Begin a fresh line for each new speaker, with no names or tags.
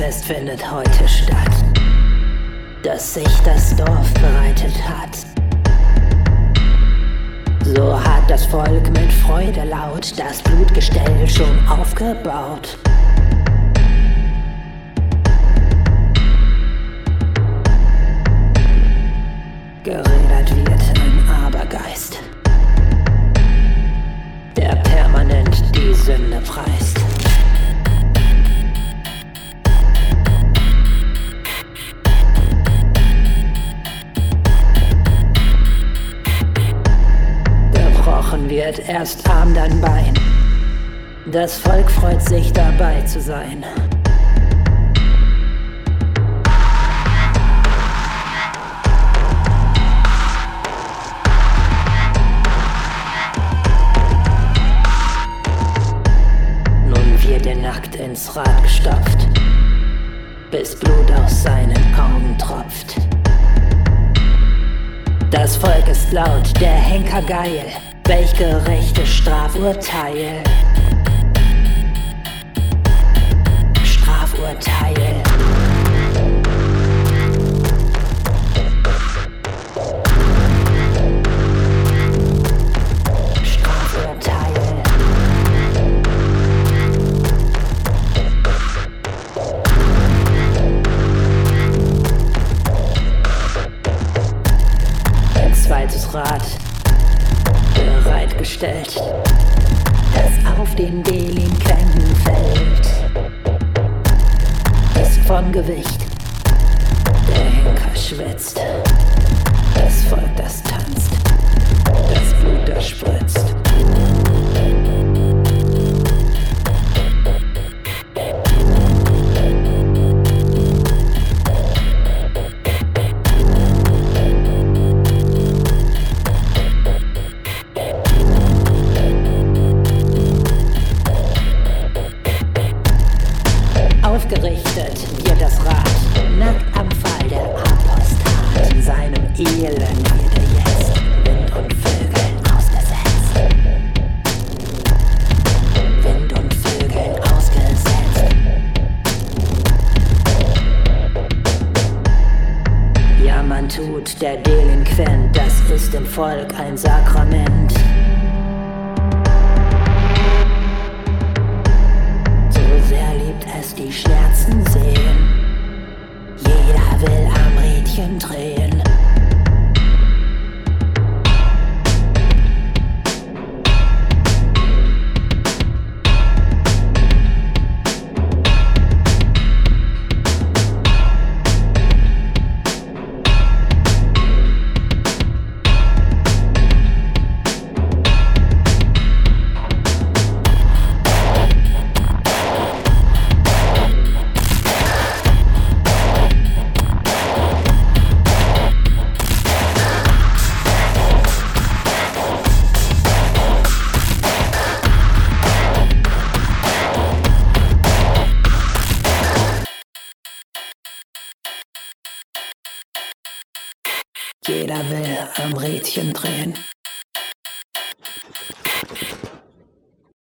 Fest findet heute statt, das sich das Dorf bereitet hat. So hat das Volk mit Freude laut das Blutgestell schon aufgebaut. Gerädert wird ein Abergeist, der permanent die Sünde preist. Gebrochen wird erst Arm, dann Bein. Das Volk freut sich dabei zu sein. Wird er nackt ins Rad gestopft, bis Blut aus seinen Augen tropft. Das Volk ist laut, der Henker geil, welch gerechtes Strafurteil. Strafurteil. Zweites Rad bereitgestellt, das auf den Delinquenten fällt, ist von Gewicht, der Henker schwitzt, das Volk, das tanzt, das Blut, das spritzt. Aufgerichtet wird das Rad, nackt am Pfahl der Apostat. In seinem Elend wird er jetzt Wind und Vögeln ausgesetzt. Wind und Vögeln ausgesetzt. Ja, man tut der Delinquent, das ist im Volk ein Sakrament. Die Schmerzen sehen, jeder will am Rädchen drehen. Jeder will am Rädchen drehen.